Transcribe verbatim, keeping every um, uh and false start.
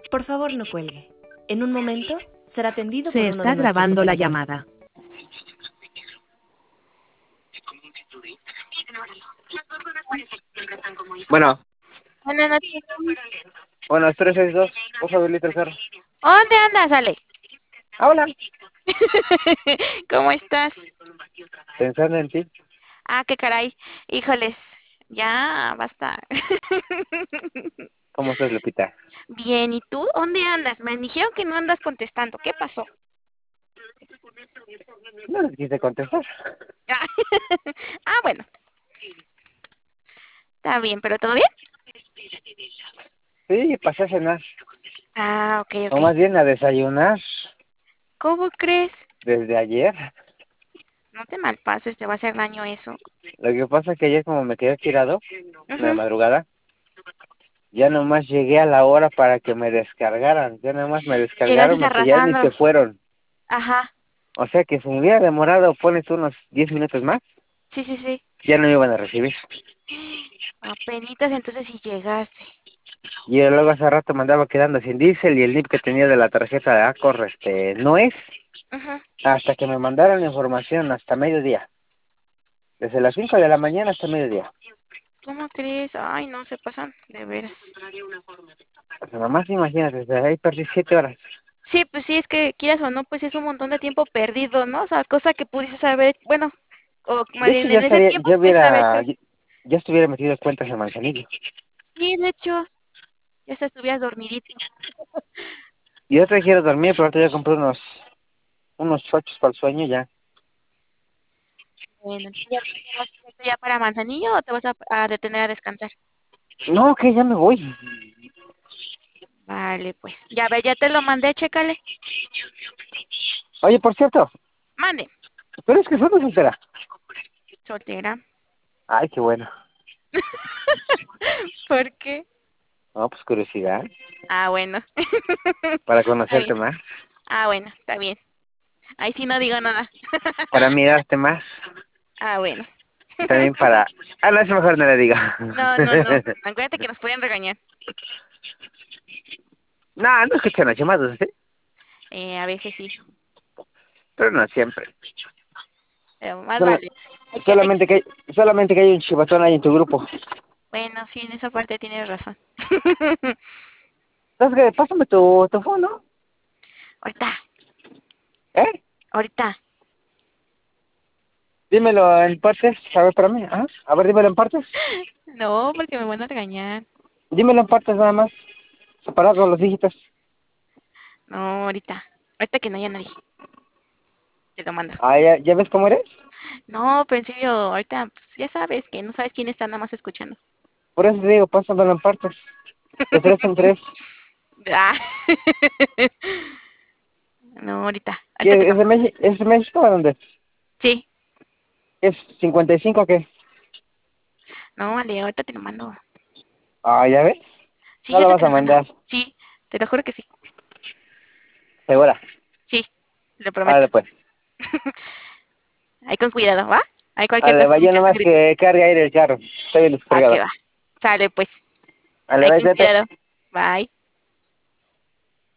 Por favor, no cuelgue. En un momento será atendido por Se uno está de nuestros grabando la operadores. llamada. Bueno, Buenas noches. bueno, tres seis dos, por favor, el carro. ¿Dónde andas, Ale? Ah, hola. ¿Cómo estás? Pensando en ti. Ah, qué caray. Híjoles, ya, basta. ¿Cómo estás, Lupita? Bien, ¿y tú? ¿Dónde andas? Me dijeron que no andas contestando. ¿Qué pasó? No les quise contestar. Ah, bueno, está bien, ¿pero todo bien? Sí, pasé a cenar. Ah, ok, O ok. más bien a desayunar ¿Cómo crees? desde ayer. No te malpases, te va a hacer daño eso. Lo que pasa es que ayer como me quedé tirado en la Ujú. madrugada, ya nomás llegué a la hora para que me descargaran. Ya nomás me descargaron, Llegaste o sea, ya ni arrasando. se fueron. Ajá, O sea que si me hubiera demorado, pones unos diez minutos más, sí, sí, sí. ya no me iban a recibir. Apenitas entonces si llegaste. Y luego hace rato me andaba quedando sin diésel y el N I P que tenía de la tarjeta de Accor, este, no es, Ujú. hasta que me mandaron la información hasta mediodía. Desde las cinco de la mañana hasta mediodía. ¿Cómo crees? Ay, no se pasan, de veras. O sea, nomás imagínate, desde ahí perdí siete horas. Sí, pues sí, es que quieras o no, pues es un montón de tiempo perdido, ¿no? O sea, cosa que pudieses haber, bueno, o más De hecho, bien ya en ese estaría, tiempo ya pudieses haber hubiera, hecho. ya, ya estuviera metido en cuentas en Manzanillo. Sí, de hecho, ya hasta estuvieras dormidito. Y yo te quiero dormir, pero ahorita ya compré unos, unos chochos para el sueño ya. Bueno, entonces ya, ya vas directo ya para Manzanillo o te vas a, a detener a descansar. No, que ya me voy. Vale, pues. Ya ve, ya te lo mandé, chécale. Oye, por cierto, Mande. pero es que solo soltera. Soltera. Ay, qué bueno. ¿Por qué? No, pues curiosidad, Ah, bueno. para Está bien. conocerte más, Ah, bueno, está bien. Ahí sí no digo nada. para mirarte más. Ah, bueno. Y también para... Ah, no, es mejor no le diga. No, no, no. Acuérdate que nos pueden regañar. No, no escuchan las llamadas, ¿eh? Eh, a veces sí. Pero no siempre. Pero más Solo- vale. Hay que, hay que... solamente que hay, solamente que hay un chivatón ahí en tu grupo. Bueno, sí, en esa parte tienes razón. Entonces, ¿qué? Pásame tu, tu phone, ¿no? Ahorita, ¿Eh? ahorita. Dímelo en partes. A ver, espérame. ¿Ah? A ver, dímelo en partes. No, porque me van a regañar. Dímelo en partes nada más. Separado los dígitos. No, ahorita. Ahorita que no haya nadie. Te lo mando. Ah, ¿ya, ya ves cómo eres? No, pero en serio, ahorita pues, ya sabes que no sabes quién está nada más escuchando. Por eso te digo, pásamelo en partes. De tres en tres. Ah. No, ahorita. Ahorita te ¿Qué, lo ¿Es de, mando. México, ¿Es de México o dónde? Sí. ¿Es cincuenta y cinco o qué? No, vale, ahorita te lo mando. Ah, ¿ya ves? Sí, No lo ahorita vas te a lo mando. mandar. Sí, te lo juro que sí. Segura. Sí, lo prometo. Vale, pues. Ahí con cuidado, ¿va? Hay cualquier Vale, cosa, me vaya echas un nomás grito. que cargue aire el carro. Estoy bien Va que descargado. va. Sale, pues. Vale, Ahí bye, con vete. cuidado. Bye.